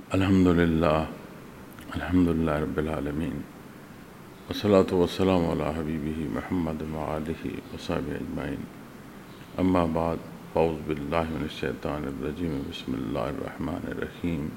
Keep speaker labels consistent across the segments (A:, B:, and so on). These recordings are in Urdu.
A: الحمدللہ رب العالمین والصلاة والسلام علی حبیبہ محمد وآلہ وصحبہ اجمعین اما بعد فاعوذ باللہ من الشیطان الرجیم بسم اللہ الرحمن الرحیم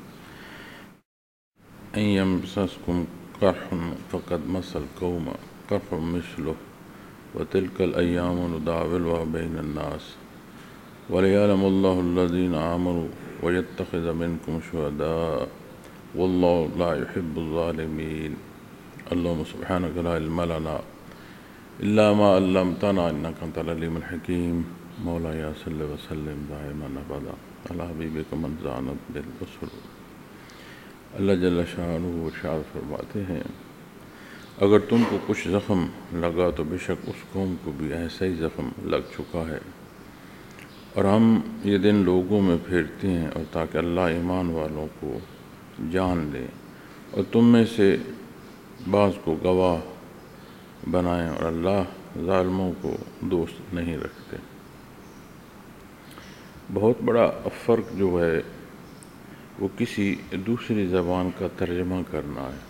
A: ان یمسسکم قرح فقد مس القوم قرح مثلہ وتلک الایام نداولها بین الناس وَلِيَعْلَمَ اللَّهُ الَّذِينَ آمَنُوا وَيَتَّخِذَ مِنكُمْ شُهَدَاءَ وَاللَّهُ لَا يُحِبُّ الظَّالِمِينَ اللهم سبحانك لا علم لنا إلا ما علمتنا إنك أنت العليم الحكيم مولاي صل وسلم دائما أبدا على حبيبك من زانت بالبصر اللہ جل شانہ ارشاد فرماتے ہیں اگر تم کو کچھ زخم لگا تو بے شک اس قوم کو بھی ایسا ہی زخم لگ چکا ہے اور ہم یہ دن لوگوں میں پھیرتے ہیں اور تاکہ اللہ ایمان والوں کو جان لے اور تم میں سے بعض کو گواہ بنائیں اور اللہ ظالموں کو دوست نہیں رکھتے۔ بہت بڑا فرق جو ہے وہ کسی دوسری زبان کا ترجمہ کرنا ہے۔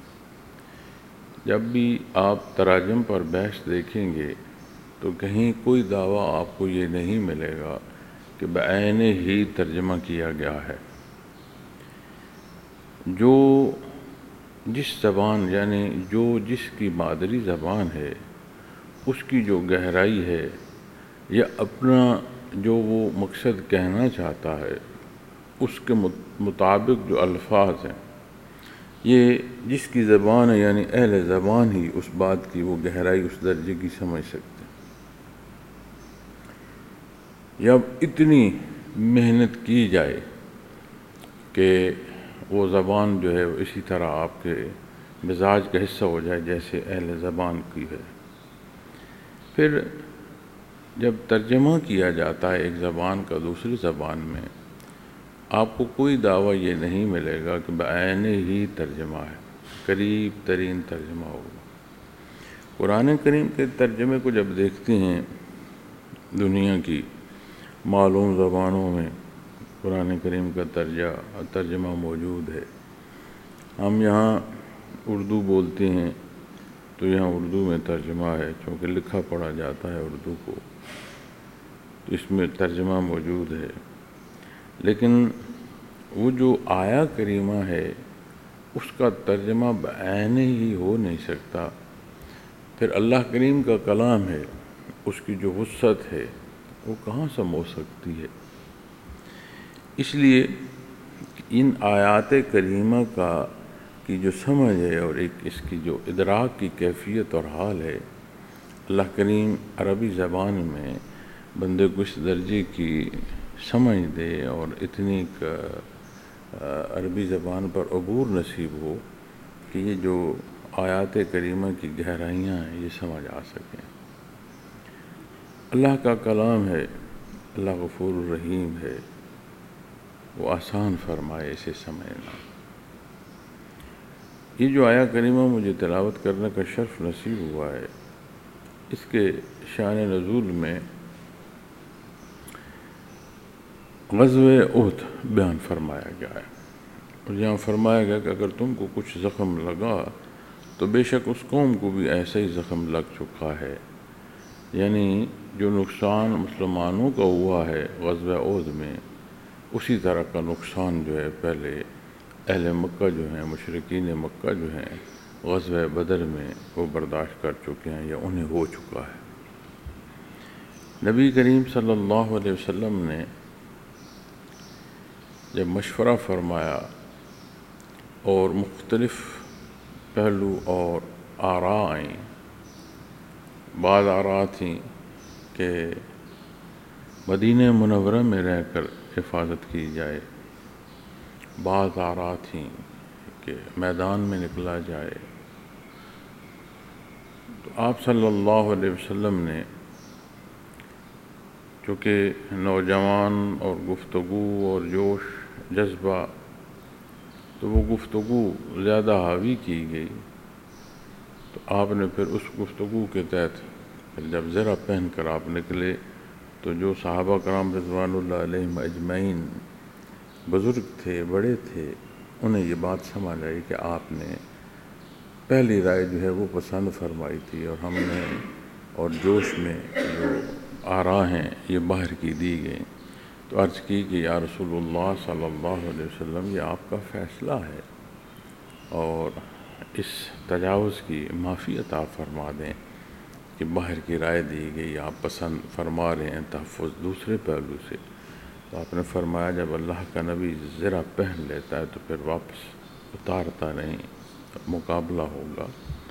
A: جب بھی آپ تراجم پر بحث دیکھیں گے تو کہیں کوئی دعویٰ آپ کو یہ نہیں ملے گا کہ بعین ہی ترجمہ کیا گیا ہے۔ جو جس زبان یعنی جو جس کی مادری زبان ہے اس کی جو گہرائی ہے یا اپنا جو وہ مقصد کہنا چاہتا ہے اس کے مطابق جو الفاظ ہیں یہ جس کی زبان ہے یعنی اہل زبان ہی اس بات کی وہ گہرائی اس درجے کی سمجھ سکتے ہیں۔ یا اتنی محنت کی جائے کہ وہ زبان جو ہے اسی طرح آپ کے مزاج کا حصہ ہو جائے جیسے اہل زبان کی ہے۔ پھر جب ترجمہ کیا جاتا ہے ایک زبان کا دوسری زبان میں آپ کو کوئی دعویٰ یہ نہیں ملے گا کہ بعین ہی ترجمہ ہے، قریب ترین ترجمہ ہوگا۔ قرآن کریم کے ترجمے کو جب دیکھتے ہیں دنیا کی معلوم زبانوں میں قرآن کریم کا ترجمہ موجود ہے۔ ہم یہاں اردو بولتے ہیں تو یہاں اردو میں ترجمہ ہے، چونکہ لکھا پڑھا جاتا ہے اردو کو تو اس میں ترجمہ موجود ہے، لیکن وہ جو آیا کریمہ ہے اس کا ترجمہ بعین ہی ہو نہیں سکتا۔ پھر اللہ کریم کا کلام ہے، اس کی جو وسعت ہے وہ کہاں سم ہو سکتی ہے۔ اس لیے ان آیات کریمہ کی جو سمجھ ہے اور ایک اس کی جو ادراک کی کیفیت اور حال ہے اللہ کریم عربی زبان میں بندے کو اس درجے کی سمجھ دے اور اتنی عربی زبان پر عبور نصیب ہو کہ یہ جو آیات کریمہ کی گہرائیاں ہیں یہ سمجھ آ سکیں۔ اللہ کا کلام ہے، اللہ غفور الرحیم ہے، وہ آسان فرمائے اسے سمجھنا۔ یہ جو آیا کریمہ مجھے تلاوت کرنے کا شرف نصیب ہوا ہے اس کے شان نزول میں غزوہ احد بیان فرمایا گیا ہے اور یہاں فرمایا گیا کہ اگر تم کو کچھ زخم لگا تو بے شک اس قوم کو بھی ایسا ہی زخم لگ چکا ہے، یعنی جو نقصان مسلمانوں کا ہوا ہے غزوہ احد میں اسی طرح کا نقصان جو ہے پہلے اہل مکہ جو ہیں مشرکین مکہ جو ہیں غزوہ بدر میں وہ برداشت کر چکے ہیں یا انہیں ہو چکا ہے۔ نبی کریم صلی اللہ علیہ وسلم نے جب مشورہ فرمایا اور مختلف پہلو اور آراء آئیں، بعض آراء تھیں کہ مدینہ منورہ میں رہ کر حفاظت کی جائے، بعض آراء تھیں کہ میدان میں نکلا جائے، تو آپ صلی اللہ علیہ وسلم نے چونکہ نوجوان اور گفتگو اور جوش جذبہ تو وہ گفتگو زیادہ حاوی کی گئی، تو آپ نے پھر اس گفتگو کے تحت پھر جب زرہ پہن کر آپ نکلے تو جو صحابہ کرام رضوان اللہ علیہم اجمعین بزرگ تھے، بڑے تھے، انہیں یہ بات سمجھ آئی کہ آپ نے پہلی رائے جو ہے وہ پسند فرمائی تھی، اور ہم نے اور جوش میں جو آراء ہیں یہ باہر کی دی گئیں، تو عرض کی کہ یا رسول اللہ صلی اللہ علیہ وسلم یہ آپ کا فیصلہ ہے، اور اس تجاوز کی معافی عطا فرما دیں کہ باہر کی رائے دی گئی، آپ پسند فرما رہے ہیں تحفظ دوسرے پہلو سے۔ تو آپ نے فرمایا جب اللہ کا نبی زرہ پہن لیتا ہے تو پھر واپس اتارتا نہیں، مقابلہ ہوگا۔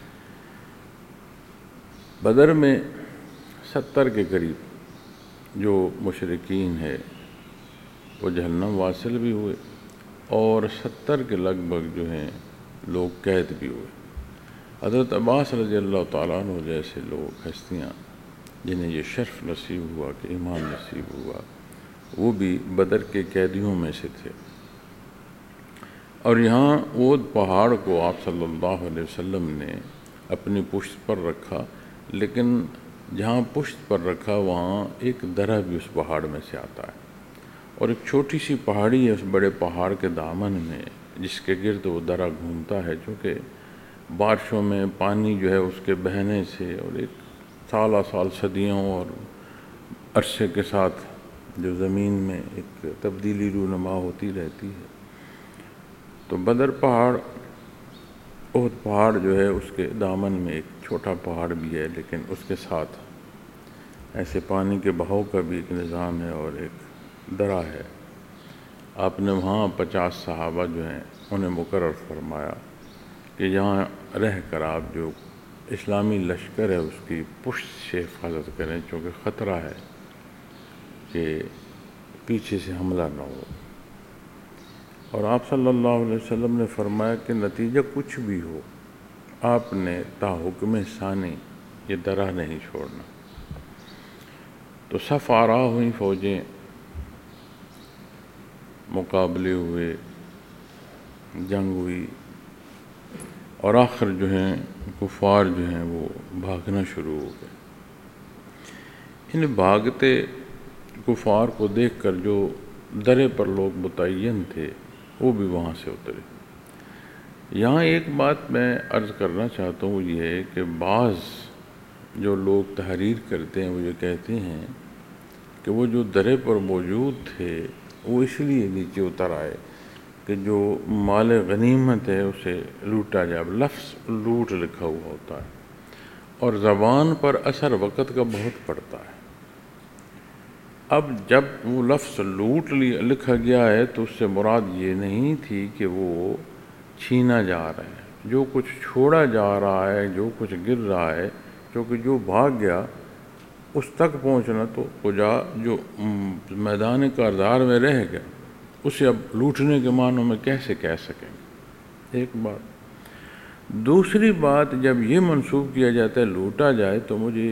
A: بدر میں 70 کے قریب جو مشرکین ہے وہ جہنم واصل بھی ہوئے، اور 70 کے لگ بھگ جو ہیں لوگ قید بھی ہوئے۔ حضرت عباس رضی اللہ تعالیٰ عنہ جیسے لوگ، ہستیاں جنہیں یہ شرف نصیب ہوا کہ ایمان نصیب ہوا، وہ بھی بدر کے قیدیوں میں سے تھے۔ اور یہاں اود پہاڑ کو آپ صلی اللہ علیہ وسلم نے اپنی پشت پر رکھا، لیکن جہاں پشت پر رکھا وہاں ایک درہ بھی اس پہاڑ میں سے آتا ہے، اور ایک چھوٹی سی پہاڑی ہے اس بڑے پہاڑ کے دامن میں جس کے گرد وہ درہ گھومتا ہے، چونکہ بارشوں میں پانی جو ہے اس کے بہنے سے اور ایک سالہ سال صدیوں اور عرصے کے ساتھ جو زمین میں ایک تبدیلی رونما ہوتی رہتی ہے، تو بدر پہاڑ، احد پہاڑ جو ہے اس کے دامن میں ایک چھوٹا پہاڑ بھی ہے، لیکن اس کے ساتھ ایسے پانی کے بہاؤ کا بھی ایک نظام ہے اور ایک درہ ہے۔ آپ نے وہاں 50 صحابہ جو ہیں انہیں مقرر فرمایا کہ یہاں رہ کر آپ جو اسلامی لشکر ہے اس کی پشت سے حفاظت کریں، چونکہ خطرہ ہے کہ پیچھے سے حملہ نہ ہو۔ اور آپ صلی اللہ علیہ وسلم نے فرمایا کہ نتیجہ کچھ بھی ہو آپ نے تا حکم ثانی یہ درہ نہیں چھوڑنا۔ تو صف آراء ہوئیں فوجیں، مقابلے ہوئے، جنگ ہوئی، اور آخر جو ہیں کفار جو ہیں وہ بھاگنا شروع ہو گئے۔ ان بھاگتے کفار کو دیکھ کر جو درے پر لوگ متعین تھے وہ بھی وہاں سے اترے۔ یہاں ایک بات میں عرض کرنا چاہتا ہوں، یہ ہے کہ بعض جو لوگ تحریر کرتے ہیں وہ یہ کہتے ہیں کہ وہ جو درے پر موجود تھے وہ اس لیے نیچے اتر آئے کہ جو مال غنیمت ہے اسے لوٹا جائے۔ لفظ لوٹ لکھا ہوا ہوتا ہے اور زبان پر اثر وقت کا بہت پڑتا ہے۔ اب جب وہ لفظ لوٹ لکھا گیا ہے تو اس سے مراد یہ نہیں تھی کہ وہ چھینا جا رہا ہے، جو کچھ چھوڑا جا رہا ہے، جو کچھ گر رہا ہے، کیونکہ جو بھاگ گیا اس تک پہنچنا تو کجا جو میدان کارزار میں رہ گیا اسے اب لوٹنے کے معنوں میں کیسے کہہ سکیں گے؟ ایک بات۔ دوسری بات، جب یہ منسوب کیا جاتا ہے لوٹا جائے تو مجھے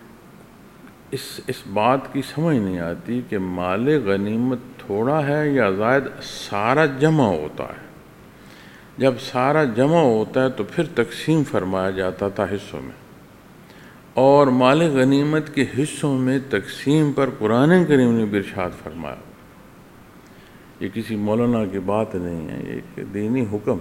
A: اس بات کی سمجھ نہیں آتی کہ مال غنیمت تھوڑا ہے یا زائد سارا جمع ہوتا ہے۔ جب سارا جمع ہوتا ہے تو پھر تقسیم فرمایا جاتا تھا حصوں میں، اور مال غنیمت کے حصوں میں تقسیم پر قرآن کریم نے بھی ارشاد فرمایا۔ یہ کسی مولانا کی بات نہیں ہے، یہ ایک دینی حکم۔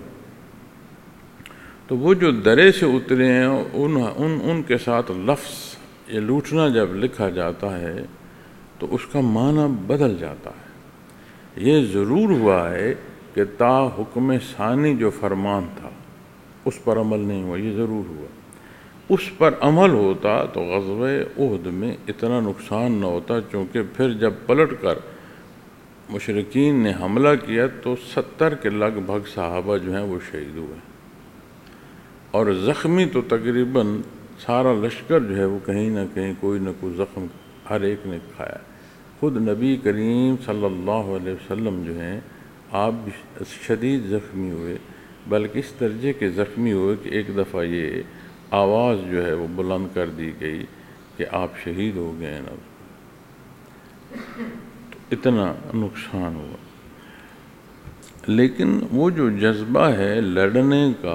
A: تو وہ جو درے سے اترے ہیں ان کے ساتھ لفظ یہ لوٹنا جب لکھا جاتا ہے تو اس کا معنی بدل جاتا ہے۔ یہ ضرور ہوا ہے کہ تا حکم ثانی جو فرمان تھا اس پر عمل نہیں ہوا، یہ ضرور ہوا۔ اس پر عمل ہوتا تو غزوہ احد میں اتنا نقصان نہ ہوتا، چونکہ پھر جب پلٹ کر مشرکین نے حملہ کیا تو 70 کے لگ بھگ صحابہ جو ہیں وہ شہید ہوئے، اور زخمی تو تقریباً سارا لشکر جو ہے وہ کہیں نہ کہیں کوئی نہ کوئی زخم ہر ایک نے کھایا۔ خود نبی کریم صلی اللہ علیہ وسلم جو ہیں آپ بھی شدید زخمی ہوئے، بلکہ اس درجے کے زخمی ہوئے کہ ایک دفعہ یہ آواز جو ہے وہ بلند کر دی گئی کہ آپ شہید ہو گئے ہیں۔ تو اتنا نقصان ہوا، لیکن وہ جو جذبہ ہے لڑنے کا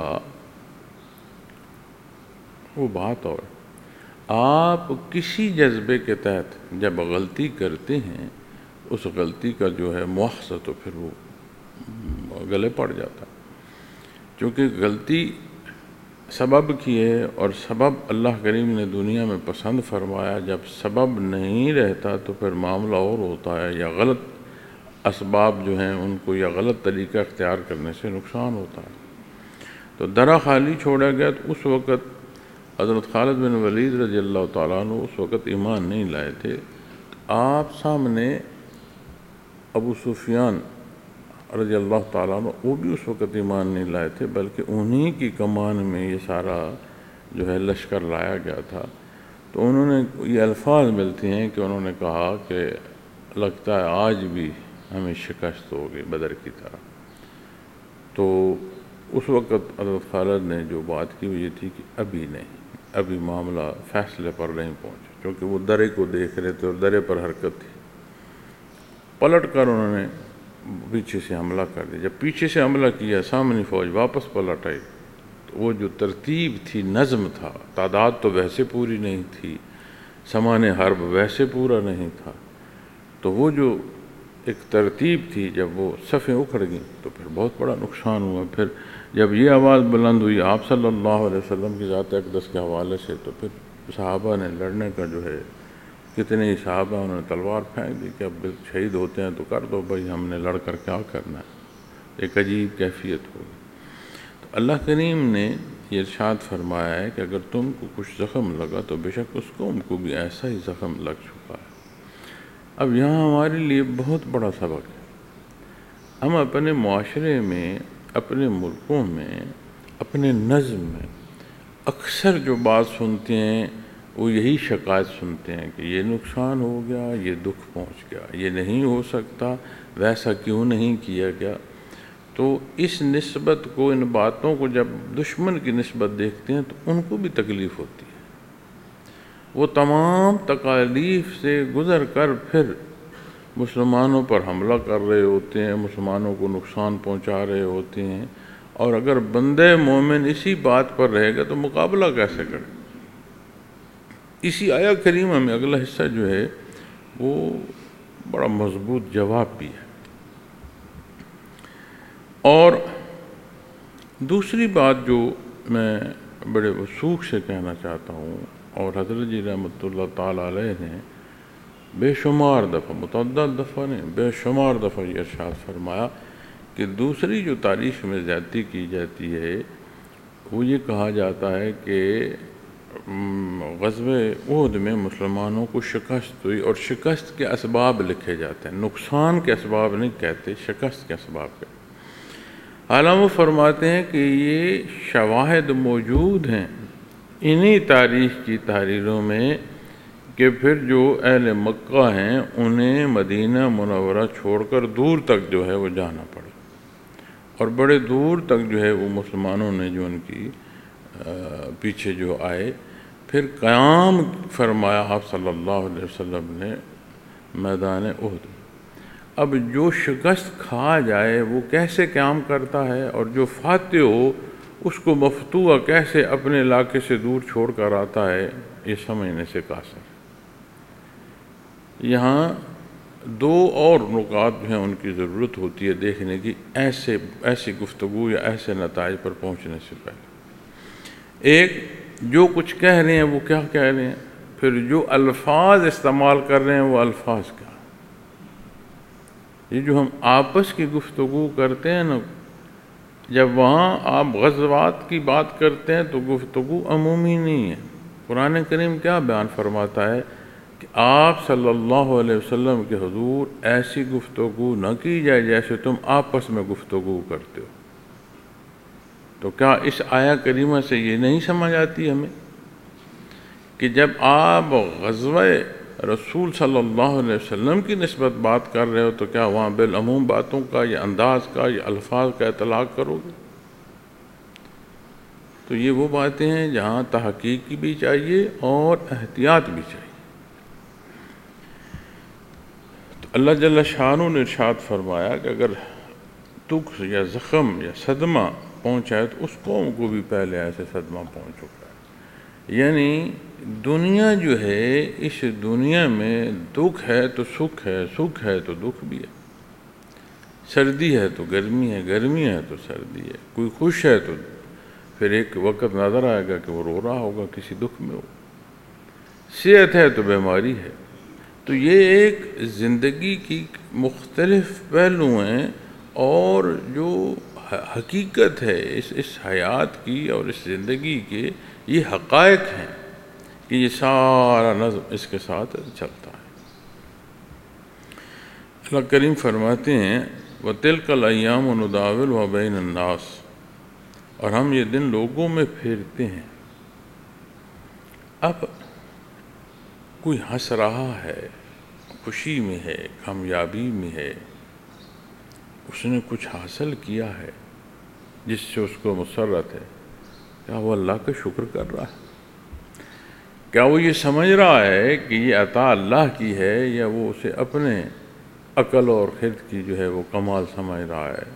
A: وہ بات اور آپ کسی جذبے کے تحت جب غلطی کرتے ہیں اس غلطی کا جو ہے مواخذہ تو پھر وہ گلے پڑ جاتا ہے۔ چونکہ غلطی سبب کی ہے، اور سبب اللہ کریم نے دنیا میں پسند فرمایا. جب سبب نہیں رہتا تو پھر معاملہ اور ہوتا ہے، یا غلط اسباب جو ہیں ان کو یا غلط طریقہ اختیار کرنے سے نقصان ہوتا ہے. تو درہ خالی چھوڑا گیا. تو اس وقت حضرت خالد بن ولید رضی اللہ تعالیٰ عنہ اس وقت ایمان نہیں لائے تھے. آپ سامنے ابو سفیان رضی اللہ تعالیٰ عنہ وہ بھی اس وقت ایمان نہیں لائے تھے، بلکہ انہی کی کمان میں یہ سارا جو ہے لشکر لایا گیا تھا. تو انہوں نے یہ الفاظ ملتے ہیں کہ انہوں نے کہا کہ لگتا ہے آج بھی ہمیں شکست ہوگی بدر کی طرح. تو اس وقت حضرت خالد نے جو بات کی وہ یہ تھی کہ ابھی نہیں، ابھی معاملہ فیصلے پر نہیں پہنچا، کیونکہ وہ درے کو دیکھ رہے تھے اور درے پر حرکت تھی. پلٹ کر انہوں نے پیچھے سے حملہ کر دیا. جب پیچھے سے حملہ کیا سامنے فوج واپس پلٹ آئی. تو وہ جو ترتیب تھی، نظم تھا، تعداد تو ویسے پوری نہیں تھی، سامان حرب ویسے پورا نہیں تھا، تو وہ جو ایک ترتیب تھی جب وہ صفیں اکھڑ گئیں تو پھر بہت بڑا نقصان ہوا. پھر جب یہ آواز بلند ہوئی آپ صلی اللہ علیہ وسلم کی ذات اقدس کے حوالے سے، تو پھر صحابہ نے لڑنے کا جو ہے، کتنے ہی صحابہ انہوں نے تلوار پھینک دی کہ اب شہید ہوتے ہیں تو کر دو بھائی، ہم نے لڑ کر کیا کرنا ہے. ایک عجیب کیفیت ہوگی. تو اللہ کریم نے یہ ارشاد فرمایا ہے کہ اگر تم کو کچھ زخم لگا تو بے شک اس قوم کو بھی ایسا ہی زخم لگ چکا ہے. اب یہاں ہمارے لیے بہت بڑا سبق ہے. ہم اپنے معاشرے میں، اپنے ملکوں میں، اپنے نظم میں اکثر جو بات سنتے ہیں وہ یہی شکایت سنتے ہیں کہ یہ نقصان ہو گیا، یہ دکھ پہنچ گیا، یہ نہیں ہو سکتا، ویسا کیوں نہیں کیا گیا. تو اس نسبت کو، ان باتوں کو جب دشمن کی نسبت دیکھتے ہیں تو ان کو بھی تکلیف ہوتی ہے. وہ تمام تکالیف سے گزر کر پھر مسلمانوں پر حملہ کر رہے ہوتے ہیں، مسلمانوں کو نقصان پہنچا رہے ہوتے ہیں. اور اگر بندے مومن اسی بات پر رہے گا تو مقابلہ کیسے کرے؟ اسی آیہ کریمہ میں اگلا حصہ جو ہے وہ بڑا مضبوط جواب بھی ہے. اور دوسری بات جو میں بڑے وثوق سے کہنا چاہتا ہوں، اور حضرت جی رحمۃ اللہ تعالیٰ علیہ نے بے شمار دفعہ، متعدد دفعہ نہیں، بے شمار دفعہ یہ ارشاد فرمایا کہ دوسری جو تاریخ میں زیادتی کی جاتی ہے وہ یہ کہا جاتا ہے کہ غزوہ احد میں مسلمانوں کو شکست ہوئی، اور شکست کے اسباب لکھے جاتے ہیں. نقصان کے اسباب نہیں کہتے، شکست کے اسباب کہتے. حالانکہ وہ فرماتے ہیں کہ یہ شواہد موجود ہیں انہی تاریخ کی تحریروں میں کہ پھر جو اہل مکہ ہیں انہیں مدینہ منورہ چھوڑ کر دور تک جو ہے وہ جانا پڑا، اور بڑے دور تک جو ہے وہ مسلمانوں نے جو ان کی پیچھے جو آئے. پھر قیام فرمایا آپ صلی اللہ علیہ وسلم نے میدان احد. اب جو شکست کھا جائے وہ کیسے قیام کرتا ہے، اور جو فاتح ہو اس کو مفتوح کیسے اپنے علاقے سے دور چھوڑ کر آتا ہے، یہ سمجھنے سے قاصر. یہاں دو اور نکات جو ہیں ان کی ضرورت ہوتی ہے دیکھنے کی ایسی گفتگو یا ایسے نتائج پر پہنچنے سے پہلے. ایک، جو کچھ کہہ رہے ہیں وہ کیا کہہ رہے ہیں، پھر جو الفاظ استعمال کر رہے ہیں وہ الفاظ کیا. یہ جو ہم آپس کی گفتگو کرتے ہیں نا، جب وہاں آپ غزوات کی بات کرتے ہیں تو گفتگو عمومی نہیں ہے. قرآن کریم کیا بیان فرماتا ہے کہ آپ صلی اللہ علیہ وسلم کے حضور ایسی گفتگو نہ کی جائے جیسے تم آپس میں گفتگو کرتے ہو. تو کیا اس آیہ کریمہ سے یہ نہیں سمجھ آتی ہمیں کہ جب آپ غزوہ رسول صلی اللہ علیہ وسلم کی نسبت بات کر رہے ہو تو کیا وہاں بالعموم باتوں کا یا انداز کا یا الفاظ کا اطلاق کرو گے؟ تو یہ وہ باتیں ہیں جہاں تحقیق بھی چاہیے اور احتیاط بھی چاہیے. تو اللہ جل شانہ نے ارشاد فرمایا کہ اگر دکھ یا زخم یا صدمہ پہنچا ہے تو اس قوم کو بھی پہلے ایسے صدمہ پہنچ چکا ہے. یعنی دنیا جو ہے، اس دنیا میں دکھ ہے تو سکھ ہے، سکھ ہے تو دکھ بھی ہے. سردی ہے تو گرمی ہے، گرمی ہے تو سردی ہے، کوئی خوش ہے تو پھر ایک وقت نظر آئے گا کہ وہ رو رہا ہوگا، کسی دکھ میں ہو، صحت ہے تو بیماری ہے۔ تو یہ ایک زندگی کی مختلف پہلو ہیں، اور جو حقیقت ہے اس حیات کی اور اس زندگی کے، یہ حقائق ہیں کہ یہ سارا نظم اس کے ساتھ چلتا ہے۔ اللہ کریم فرماتے ہیں وَتِلْكَ الْأَيَّامُ نُدَاوِلُهَا بَيْنَ النَّاسِ، اور ہم یہ دن لوگوں میں پھیرتے ہیں۔ اب کوئی ہنس رہا ہے، خوشی میں ہے، کامیابی میں ہے، اس نے کچھ حاصل کیا ہے جس سے اس کو مسرت ہے، کیا وہ اللہ کا شکر کر رہا ہے؟ کیا وہ یہ سمجھ رہا ہے کہ یہ عطا اللہ کی ہے، یا وہ اسے اپنے عقل اور خرد کی جو ہے وہ کمال سمجھ رہا ہے؟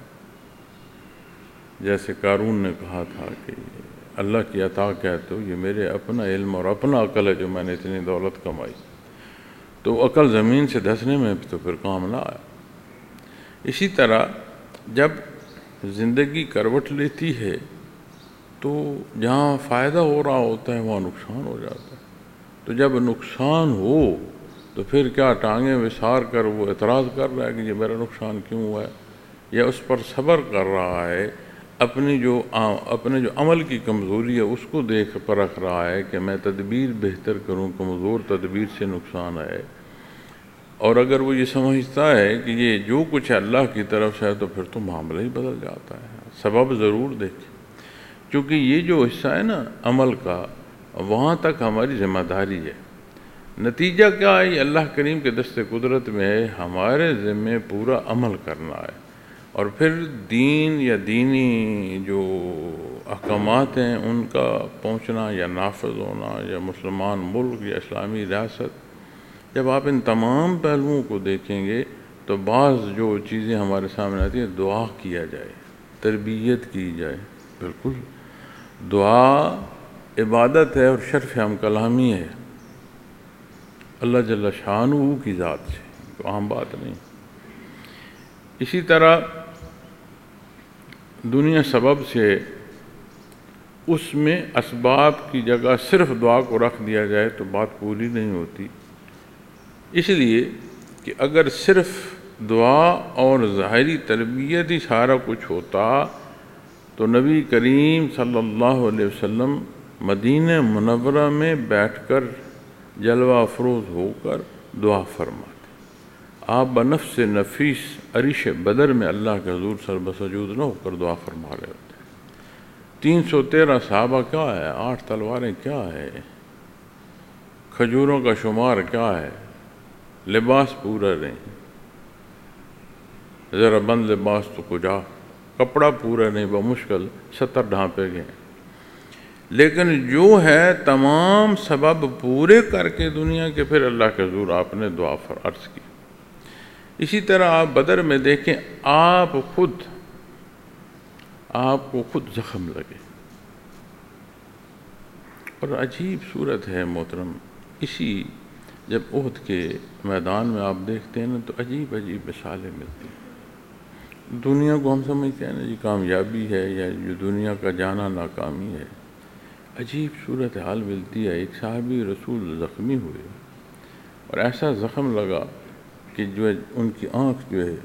A: جیسے قارون نے کہا تھا کہ اللہ کی عطا کہتے ہو، یہ میرے اپنا علم اور اپنا عقل ہے جو میں نے اتنی دولت کمائی۔ تو عقل زمین سے دھسنے میں تو پھر کام نہ آیا۔ اسی طرح جب زندگی کروٹ لیتی ہے تو جہاں فائدہ ہو رہا ہوتا ہے وہاں نقصان ہو جاتا ہے۔ تو جب نقصان ہو تو پھر کیا ٹانگیں وسار کر وہ اعتراض کر رہا ہے کہ یہ میرا نقصان کیوں ہوا ہے، یا اس پر صبر کر رہا ہے، اپنے جو عمل کی کمزوری ہے اس کو دیکھ پرکھ رہا ہے کہ میں تدبیر بہتر کروں، کمزور تدبیر سے نقصان ہے۔ اور اگر وہ یہ سمجھتا ہے کہ یہ جو کچھ ہے اللہ کی طرف سے ہے تو پھر تو معاملہ ہی بدل جاتا ہے۔ سبب ضرور دیکھیں، کیونکہ یہ جو حصہ ہے نا عمل کا، وہاں تک ہماری ذمہ داری ہے۔ نتیجہ کیا ہے؟ یہ اللہ کریم کے دست قدرت میں ہے، ہمارے ذمہ پورا عمل کرنا ہے، اور پھر دین یا دینی جو احکامات ہیں ان کا پہنچنا یا نافذ ہونا، یا مسلمان ملک یا اسلامی ریاست، جب آپ ان تمام پہلوؤں کو دیکھیں گے تو بعض جو چیزیں ہمارے سامنے آتی ہیں، دعا کیا جائے، تربیت کی جائے۔ بالکل دعا عبادت ہے اور شرف ہم کلامی ہے اللہ جل شانہ کی ذات سے، تو عام بات نہیں۔ اسی طرح دنیا سبب سے، اس میں اسباب کی جگہ صرف دعا کو رکھ دیا جائے تو بات پوری نہیں ہوتی، اس لیے کہ اگر صرف دعا اور ظاہری تربیت ہی سارا کچھ ہوتا تو نبی کریم صلی اللہ علیہ وسلم مدینہ منورہ میں بیٹھ کر جلوہ افروز ہو کر دعا فرماتے۔ آپ بنفس نفیس عرش بدر میں اللہ کے حضور سر بسجود نہ ہو کر دعا فرما رہے ہوتے۔ 313 صحابہ کیا ہے، 8 تلواریں کیا ہے، کھجوروں کا شمار کیا ہے، لباس پورا نہیں، ذرا بند لباس تو کجا، کپڑا پورا نہیں، بمشکل 70 ڈھانپے گئے، لیکن جو ہے تمام سبب پورے کر کے دنیا کے پھر اللہ کے حضور آپ نے دعا عرض کی۔ اسی طرح آپ بدر میں دیکھیں، آپ کو خود زخم لگے، اور عجیب صورت ہے محترم، اسی جب احد کے میدان میں آپ دیکھتے ہیں نا تو عجیب عجیب مثالیں ملتی ہیں۔ دنیا کو ہم سمجھتے ہیں نا جی کامیابی ہے، یا جو دنیا کا جانا ناکامی ہے، عجیب صورت حال ملتی ہے۔ ایک صحابی رسول زخمی ہوئے اور ایسا زخم لگا کہ جو ہے ان کی آنکھ جو ہے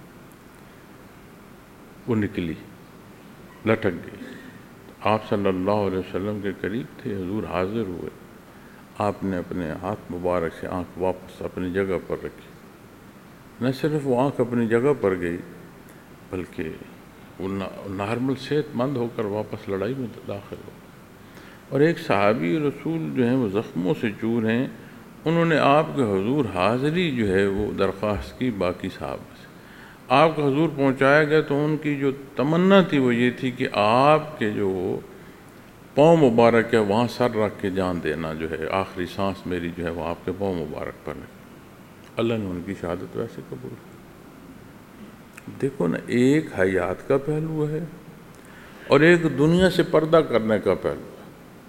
A: وہ نکلی، لٹک گئی۔ آپ صلی اللہ علیہ وسلم کے قریب تھے، حضور حاضر ہوئے، آپ نے اپنے ہاتھ مبارک سے آنکھ واپس اپنی جگہ پر رکھی۔ نہ صرف وہ آنکھ اپنی جگہ پر گئی بلکہ وہ نارمل صحت مند ہو کر واپس لڑائی میں داخل ہو۔ اور ایک صحابی رسول جو ہیں وہ زخموں سے چور ہیں، انہوں نے آپ کے حضور حاضری جو ہے وہ درخواست کی باقی صحابہ سے۔ آپ کا حضور پہنچایا گیا تو ان کی جو تمنا تھی وہ یہ تھی کہ آپ کے جو پاؤں مبارک ہے وہاں سر رکھ کے جان دینا، جو ہے آخری سانس میری جو ہے وہ آپ کے پاؤں مبارک پر ہے۔ اللہ نے ان کی شہادت ویسے قبول کی۔ دیکھو نا، ایک حیات کا پہلو ہے اور ایک دنیا سے پردہ کرنے کا پہلو ہے۔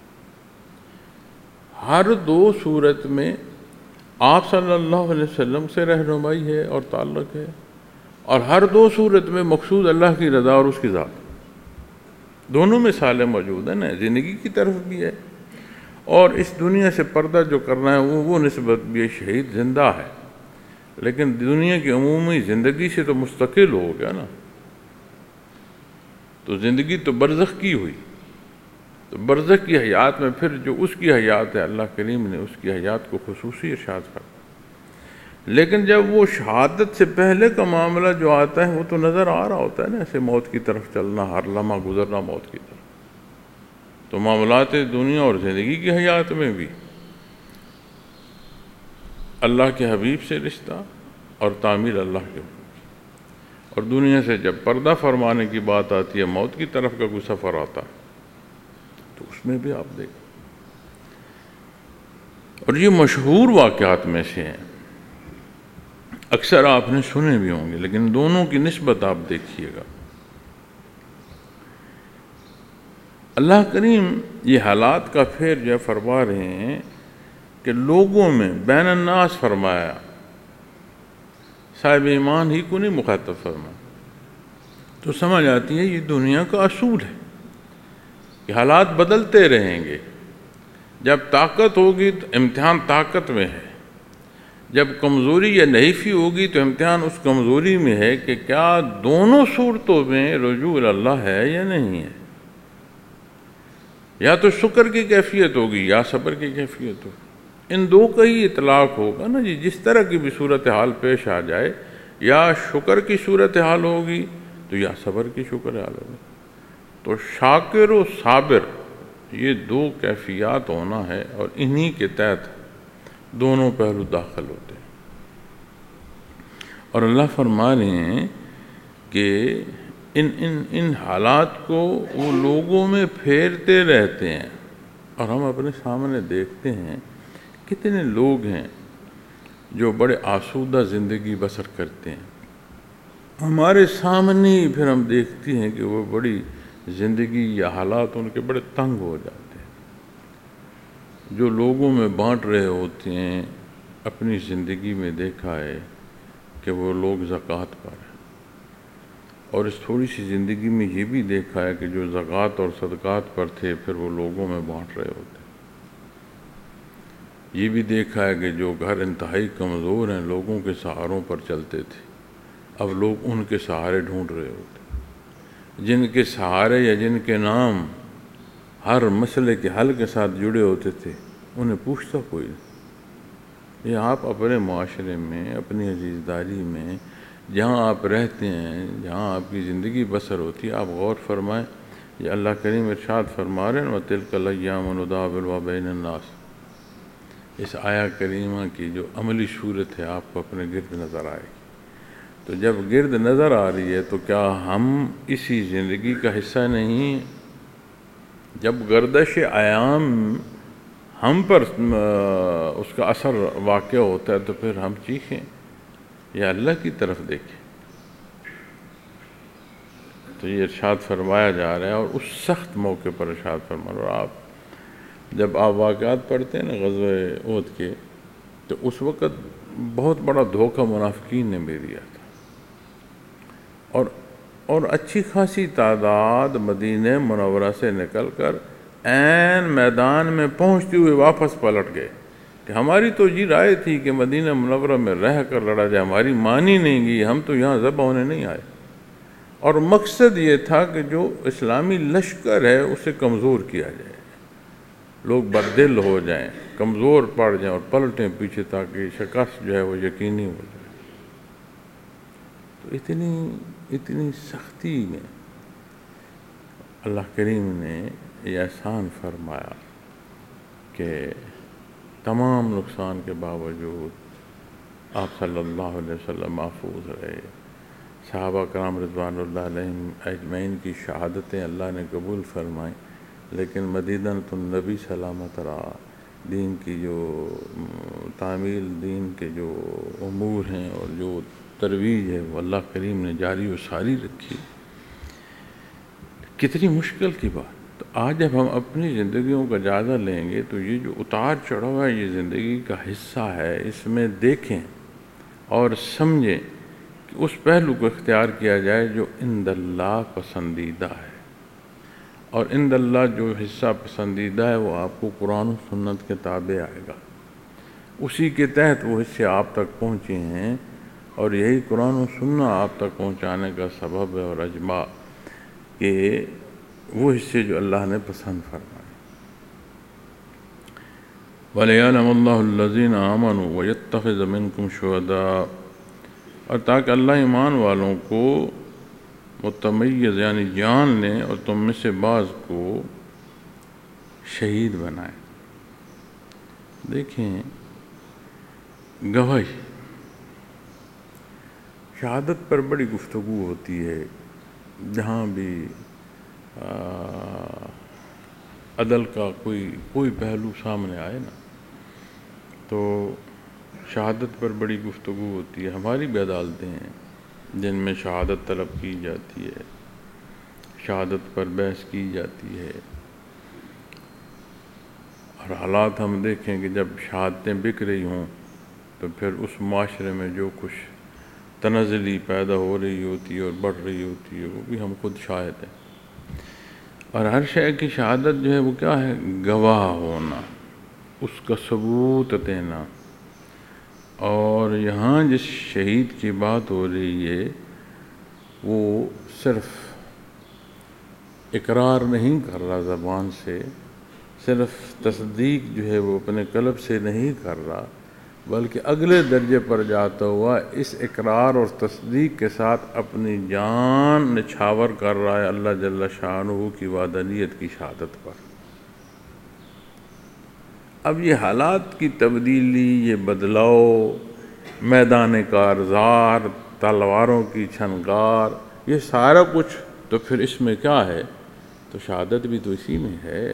A: ہر دو صورت میں آپ صلی اللہ علیہ وسلم سے رہنمائی ہے اور تعلق ہے، اور ہر دو صورت میں مقصود اللہ کی رضا اور اس کی ذات، دونوں مثالیں موجود ہیں نا، زندگی کی طرف بھی ہے اور اس دنیا سے پردہ جو کرنا ہے وہ نسبت بھی ہے، شہید زندہ ہے لیکن دنیا کی عمومی زندگی سے تو مستقل ہو گیا نا، تو زندگی تو برزخ کی ہوئی، تو برزخ کی حیات میں پھر جو اس کی حیات ہے اللہ کریم نے اس کی حیات کو خصوصی ارشاد فرمایا، لیکن جب وہ شہادت سے پہلے کا معاملہ جو آتا ہے وہ تو نظر آ رہا ہوتا ہے نا، ایسے موت کی طرف چلنا، ہر لمحہ گزرنا موت کی طرف، تو معاملات دنیا اور زندگی کی حیات میں بھی اللہ کے حبیب سے رشتہ اور تعمیل اللہ کے حکم، اور دنیا سے جب پردہ فرمانے کی بات آتی ہے، موت کی طرف کا کوئی سفر آتا ہے تو اس میں بھی آپ دیکھیں، اور یہ مشہور واقعات میں سے ہیں، اکثر آپ نے سنے بھی ہوں گے، لیکن دونوں کی نسبت آپ دیکھیے گا۔ اللہ کریم یہ حالات کا پھر جو فرما رہے ہیں کہ لوگوں میں بین الناس فرمایا، صاحب ایمان ہی کو نہیں مخاطب فرمایا، تو سمجھ آتی ہے یہ دنیا کا اصول ہے کہ حالات بدلتے رہیں گے، جب طاقت ہوگی تو امتحان طاقت میں ہے، جب کمزوری یا نحیفی ہوگی تو امتحان اس کمزوری میں ہے کہ کیا دونوں صورتوں میں رجوع اللہ ہے یا نہیں ہے، یا تو شکر کی کیفیت ہوگی یا صبر کی کیفیت ہوگی، ان دو کا ہی اطلاق ہوگا نا جی، جس طرح کی بھی صورتحال پیش آ جائے، یا شکر کی صورتحال ہوگی تو یا صبر کی شکر حال ہوگی، تو شاکر و صابر یہ دو کیفیات ہونا ہے، اور انہی کے تحت دونوں پہلو داخل ہوتے ہیں، اور اللہ فرما رہے ہیں کہ ان حالات کو وہ لوگوں میں پھیرتے رہتے ہیں، اور ہم اپنے سامنے دیکھتے ہیں کتنے لوگ ہیں جو بڑے آسودہ زندگی بسر کرتے ہیں، ہمارے سامنے ہی پھر ہم دیکھتے ہیں کہ وہ بڑی زندگی یا حالات ان کے بڑے تنگ ہو جاتے ہیں، جو لوگوں میں بانٹ رہے ہوتے ہیں، اپنی زندگی میں دیکھا ہے کہ وہ لوگ زکوٰۃ پر ہیں، اور اس تھوڑی سی زندگی میں یہ بھی دیکھا ہے کہ جو زکوٰۃ اور صدقات پر تھے پھر وہ لوگوں میں بانٹ رہے ہوتے ہیں، یہ بھی دیکھا ہے کہ جو گھر انتہائی کمزور ہیں، لوگوں کے سہاروں پر چلتے تھے، اب لوگ ان کے سہارے ڈھونڈ رہے ہوتے ہیں، جن کے سہارے یا جن کے نام ہر مسئلے کے حل کے ساتھ جڑے ہوتے تھے انہیں پوچھتا کوئی نہیں۔ یہ آپ اپنے معاشرے میں، اپنی عزیزداری میں، جہاں آپ رہتے ہیں، جہاں آپ کی زندگی بسر ہوتی ہے، آپ غور فرمائیں، یہ اللہ کریم ارشاد فرما رہے ہیں وَتِلْكَ الْأَيَّامُ نُدَاوِلُهَا بَيْنَ النَّاسِ، اس آیہ کریمہ کی جو عملی صورت ہے آپ کو اپنے گرد نظر آئے گی، تو جب گرد نظر آ رہی ہے تو کیا ہم اسی زندگی کا حصہ نہیں؟ جب گردش ایام ہم پر اس کا اثر واقع ہوتا ہے تو پھر ہم چیخیں یا اللہ کی طرف دیکھیں، تو یہ ارشاد فرمایا جا رہا ہے، اور اس سخت موقع پر ارشاد فرما رہا ہے۔ اور آپ جب آپ واقعات پڑھتے ہیں نا غزوہ احد کے، تو اس وقت بہت بڑا دھوکہ منافقین نے بھی دیا تھا، اور اچھی خاصی تعداد مدینہ منورہ سے نکل کر عین میدان میں پہنچتے ہوئے واپس پلٹ گئے کہ ہماری تو یہ رائے تھی کہ مدینہ منورہ میں رہ کر لڑا جائے، ہماری مانی نہیں گئی، ہم تو یہاں ذبح ہونے نہیں آئے، اور مقصد یہ تھا کہ جو اسلامی لشکر ہے اسے کمزور کیا جائے، لوگ بددل ہو جائیں، کمزور پڑ جائیں اور پلٹیں پیچھے، تاکہ شکست جو ہے وہ یقینی ہو جائے۔ تو اتنی سختی میں اللہ کریم نے یہ احسان فرمایا کہ تمام نقصان کے باوجود آپ صلی اللہ علیہ وسلم محفوظ رہے، صحابہ کرام رضوان اللہ علیہم اجمعین کی شہادتیں اللہ نے قبول فرمائیں، لیکن مدینۃ النبی سلامت رہا، دین کی جو تعمیل، دین کے جو امور ہیں اور جو ترویج ہے وہ اللہ کریم نے جاری و ساری رکھی۔ کتنی مشکل کی بات۔ تو آج جب ہم اپنی زندگیوں کا جائزہ لیں گے تو یہ جو اتار چڑھاؤ ہے یہ زندگی کا حصہ ہے، اس میں دیکھیں اور سمجھیں کہ اس پہلو کو اختیار کیا جائے جو عند اللہ پسندیدہ ہے، اور عند اللہ جو حصہ پسندیدہ ہے وہ آپ کو قرآن و سنت کے تابع آئے گا، اسی کے تحت وہ حصے آپ تک پہنچے ہیں، اور یہی قرآن و سنت آپ تک پہنچانے کا سبب ہے اور اجماع کہ وہ حصے جو اللہ نے پسند فرمائے۔ وَلِيَعْلَمَ اللَّهُ الَّذِينَ آمَنُوا وَيَتَّخِذَ مِنكُمْ شُهَدَاءَ، اور تاکہ اللہ ایمان والوں کو متمیز یعنی جان لیں اور تم میں سے بعض کو شہید بنائیں۔ دیکھیں گواہی، شہادت پر بڑی گفتگو ہوتی ہے، جہاں بھی عدل کا کوئی پہلو سامنے آئے نا تو شہادت پر بڑی گفتگو ہوتی ہے۔ ہماری بھی عدالتیں ہیں جن میں شہادت طلب کی جاتی ہے، شہادت پر بحث کی جاتی ہے، اور حالات ہم دیکھیں کہ جب شہادتیں بک رہی ہوں تو پھر اس معاشرے میں جو کچھ تنزلی پیدا ہو رہی ہوتی ہے اور بڑھ رہی ہوتی ہے وہ بھی ہم خود شاہد ہیں۔ اور ہر شے کی شہادت جو ہے وہ کیا ہے؟ گواہ ہونا، اس کا ثبوت دینا۔ اور یہاں جس شہید کی بات ہو رہی ہے وہ صرف اقرار نہیں کر رہا زبان سے، صرف تصدیق جو ہے وہ اپنے قلب سے نہیں کر رہا، بلکہ اگلے درجے پر جاتا ہوا اس اقرار اور تصدیق کے ساتھ اپنی جان نچھاور کر رہا ہے اللہ جل شانہ کی وحدانیت کی شہادت پر۔ اب یہ حالات کی تبدیلی، یہ بدلاؤ، میدان کارزار، تلواروں کی چھنکار، یہ سارا کچھ تو پھر اس میں کیا ہے؟ تو شہادت بھی تو اسی میں ہے۔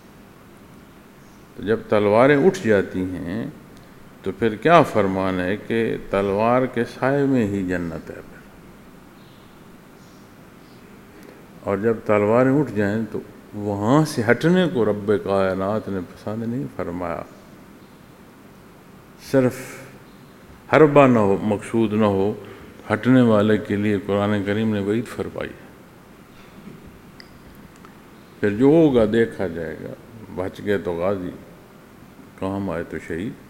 A: تو جب تلواریں اٹھ جاتی ہیں تو پھر کیا فرمان ہے کہ تلوار کے سائے میں ہی جنت ہے پھر، اور جب تلواریں اٹھ جائیں تو وہاں سے ہٹنے کو رب کائنات نے پسند نہیں فرمایا۔ صرف حربہ نہ ہو، مقصود نہ ہو، ہٹنے والے کے لیے قرآن کریم نے وعید فرمائی۔ پھر جو ہوگا دیکھا جائے گا، بچ گئے تو غازی، کام آئے تو شہید۔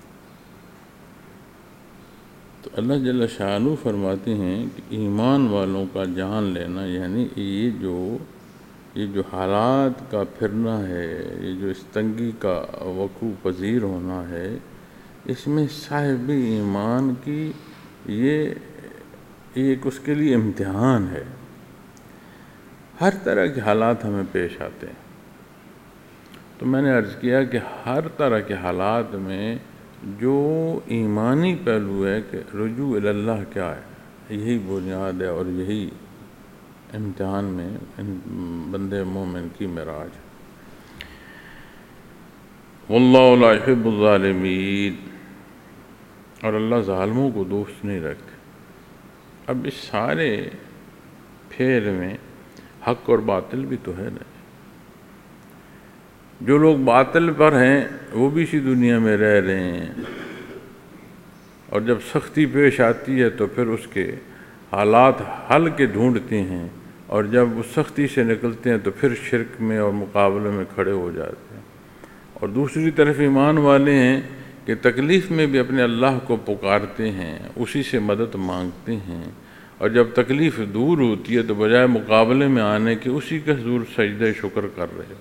A: تو اللہ جل شانہ فرماتے ہیں کہ ایمان والوں کا جان لینا، یعنی یہ جو حالات کا پھرنا ہے، یہ جو اس تنگی کا وقوع پذیر ہونا ہے، اس میں صاحب ایمان کی یہ ایک اس کے لیے امتحان ہے۔ ہر طرح کے حالات ہمیں پیش آتے ہیں، تو میں نے عرض کیا کہ ہر طرح کے حالات میں جو ایمانی پہلو ہے کہ رجوع اللہ کیا ہے، یہی بنیاد ہے اور یہی امتحان میں بندے مومن کی معراج۔ واللہ لا يحب الظالمین، اور اللہ ظالموں کو دوست نہیں رکھتے۔ اب اس سارے پھیر میں حق اور باطل بھی تو ہے نا، جو لوگ باطل پر ہیں وہ بھی اسی دنیا میں رہ رہے ہیں، اور جب سختی پیش آتی ہے تو پھر اس کے حالات حل کے ڈھونڈتے ہیں، اور جب وہ سختی سے نکلتے ہیں تو پھر شرک میں اور مقابلے میں کھڑے ہو جاتے ہیں۔ اور دوسری طرف ایمان والے ہیں کہ تکلیف میں بھی اپنے اللہ کو پکارتے ہیں، اسی سے مدد مانگتے ہیں، اور جب تکلیف دور ہوتی ہے تو بجائے مقابلے میں آنے کے اسی کے حضور سجدہ شکر کر رہے۔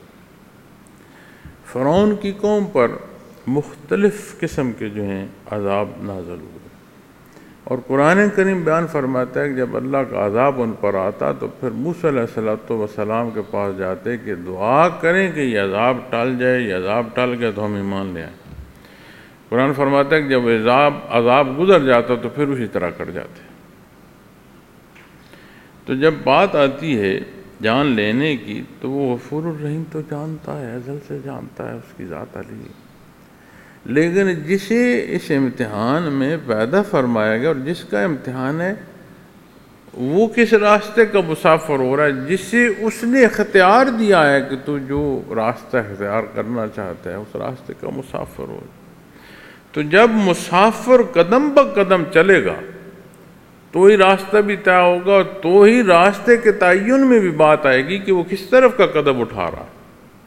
A: فرعون کی قوم پر مختلف قسم کے جو ہیں عذاب نازل ہوئے، اور قرآن کریم بیان فرماتا ہے کہ جب اللہ کا عذاب ان پر آتا تو پھر موسیٰ علیہ السلام کے پاس جاتے کہ دعا کریں کہ یہ عذاب ٹل جائے، یہ عذاب ٹل گیا تو ہم ایمان لے آئیں۔ قرآن فرماتا ہے کہ جب عذاب گزر جاتا تو پھر اسی طرح کٹ جاتے۔ تو جب بات آتی ہے جان لینے کی تو وہ غفور الرحیم تو جانتا ہے، ازل سے جانتا ہے، اس کی ذات علی، لیکن جسے اس امتحان میں پیدا فرمایا گیا اور جس کا امتحان ہے وہ کس راستے کا مسافر ہو رہا ہے، جسے اس نے اختیار دیا ہے کہ تو جو راستہ اختیار کرنا چاہتا ہے اس راستے کا مسافر ہو۔ تو جب مسافر قدم بہ قدم چلے گا تو ہی راستہ بھی طے ہوگا، اور تو ہی راستے کے تعین میں بھی بات آئے گی کہ وہ کس طرف کا قدم اٹھا رہا ہے۔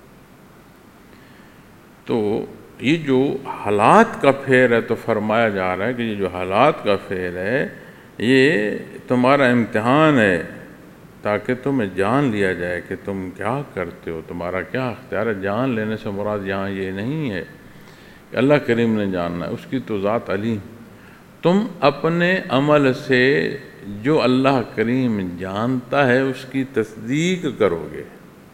A: تو یہ جو حالات کا پھیر ہے، تو فرمایا جا رہا ہے کہ یہ جو حالات کا پھیر ہے یہ تمہارا امتحان ہے، تاکہ تمہیں جان لیا جائے کہ تم کیا کرتے ہو، تمہارا کیا اختیار ہے۔ جان لینے سے مراد یہاں یہ نہیں ہے کہ اللہ کریم نے جاننا ہے، اس کی تو ذات علیم۔ تم اپنے عمل سے جو اللہ کریم جانتا ہے اس کی تصدیق کرو گے۔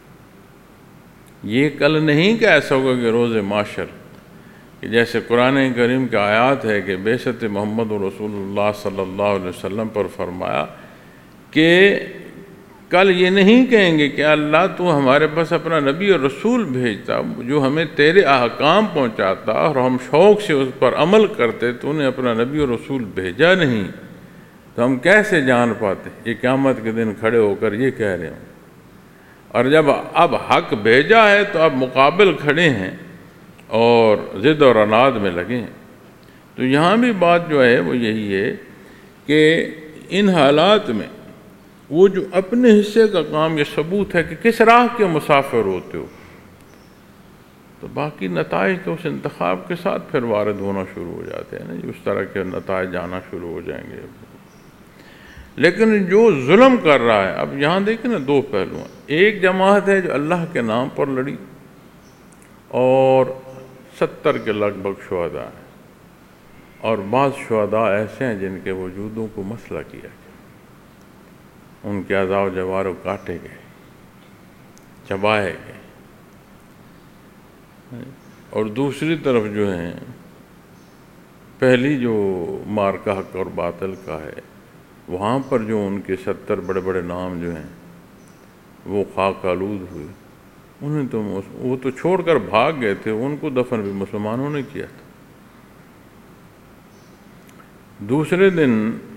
A: یہ کل نہیں کہ ایسا ہوگا کہ روز معاشر، کہ جیسے قرآن کریم کی آیات ہے کہ بعثت محمد رسول اللہ صلی اللہ علیہ وسلم پر فرمایا کہ کل یہ نہیں کہیں گے کہ اللہ تو ہمارے پاس اپنا نبی اور رسول بھیجتا جو ہمیں تیرے احکام پہنچاتا اور ہم شوق سے اس پر عمل کرتے، تو انہیں اپنا نبی اور رسول بھیجا نہیں، تو ہم کیسے جان پاتے؟ یہ قیامت کے دن کھڑے ہو کر یہ کہہ رہے ہوں۔ اور جب اب حق بھیجا ہے تو اب مقابل کھڑے ہیں اور ضد اور عناد میں لگے ہیں۔ تو یہاں بھی بات جو ہے وہ یہی ہے کہ ان حالات میں وہ جو اپنے حصے کا کام، یہ ثبوت ہے کہ کس راہ کے مسافر ہوتے ہو، تو باقی نتائج تو اس انتخاب کے ساتھ پھر وارد ہونا شروع ہو جاتے ہیں نا، اس طرح کے نتائج آنا شروع ہو جائیں گے۔ لیکن جو ظلم کر رہا ہے، اب یہاں دیکھیں نا دو پہلو ہیں۔ ایک جماعت ہے جو اللہ کے نام پر لڑی اور 70 کے لگ بھگ شہداء ہیں، اور بعض شہداء ایسے ہیں جن کے وجودوں کو مسئلہ کیا گیا، ان کے اعضاء و جوارح کاٹے گئے، چبائے گئے۔ اور دوسری طرف جو ہیں، پہلی جو مارکہ حق اور باطل کا ہے، وہاں پر جو ان کے 70 بڑے بڑے نام جو ہیں وہ خاک آلود ہوئے، انہیں تو وہ تو چھوڑ کر بھاگ گئے تھے، ان کو دفن بھی مسلمانوں نے کیا تھا۔ دوسرے دن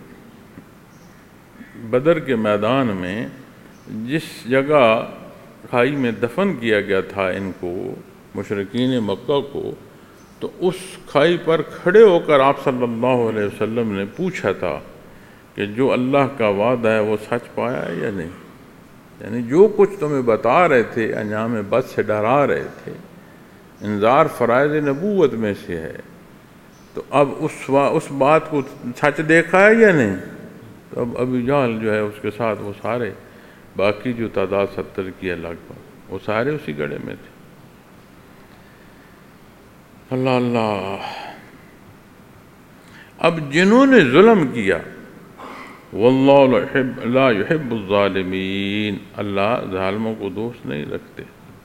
A: بدر کے میدان میں جس جگہ کھائی میں دفن کیا گیا تھا ان کو، مشرکین مکہ کو، تو اس کھائی پر کھڑے ہو کر آپ صلی اللہ علیہ وسلم نے پوچھا تھا کہ جو اللہ کا وعدہ ہے وہ سچ پایا ہے یا نہیں؟ یعنی جو کچھ تمہیں بتا رہے تھے، انجام بد سے ڈرا رہے تھے، انذار فرائض نبوت میں سے ہے، تو اب اس بات کو سچ دیکھا ہے یا نہیں؟ تو اب ابو جہل جو ہے اس کے ساتھ وہ سارے باقی جو تعداد 70 کی ہے لگ بھگ، وہ سارے اسی گڑھے میں تھے۔ اللہ اللہ۔ اب جنہوں نے ظلم کیا، واللہ لا يحب الظالمین، اللہ ظالموں کو دوست نہیں رکھتے،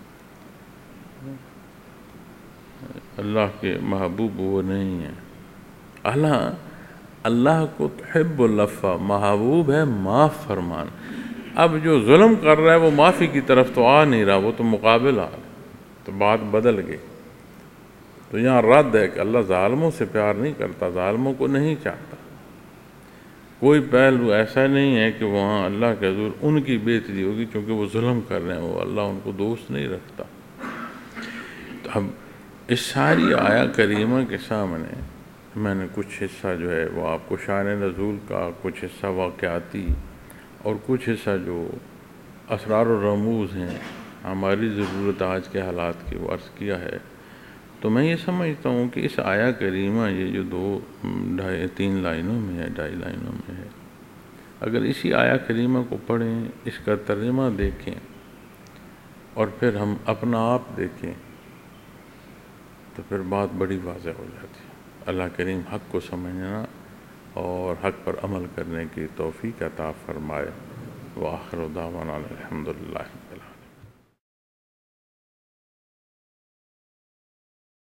A: اللہ کے محبوب وہ نہیں ہیں۔ اللہ کو تحب العفو، محبوب ہے معاف فرمان۔ اب جو ظلم کر رہا ہے وہ معافی کی طرف تو آ نہیں رہا، وہ تو مقابل آ رہا، تو بات بدل گئی۔ تو یہاں رد ہے کہ اللہ ظالموں سے پیار نہیں کرتا، ظالموں کو نہیں چاہتا۔ کوئی پہلو ایسا نہیں ہے کہ وہاں اللہ کے حضور ان کی بہتری ہوگی چونکہ وہ ظلم کر رہے ہیں، وہ اللہ ان کو دوست نہیں رکھتا۔ تو اب اس ساری آیا کریمہ کے سامنے میں نے کچھ حصہ جو ہے وہ آپ کو شان نزول کا، کچھ حصہ واقعاتی، اور کچھ حصہ جو اسرار و رموز ہیں ہماری ضرورت آج کے حالات کی، وہ عرض کیا ہے۔ تو میں یہ سمجھتا ہوں کہ اس آیا کریمہ یہ جو 3 لائنوں میں ہے، 2.5 لائنوں میں ہے، اگر اسی آیا کریمہ کو پڑھیں، اس کا ترجمہ دیکھیں اور پھر ہم اپنا آپ دیکھیں تو پھر بات بڑی واضح ہو جاتی ہے۔ اللہ کریم حق کو سمجھنا اور حق پر عمل کرنے کی توفیق عطا فرمائے۔ وآخر دعوانا الحمدللہ۔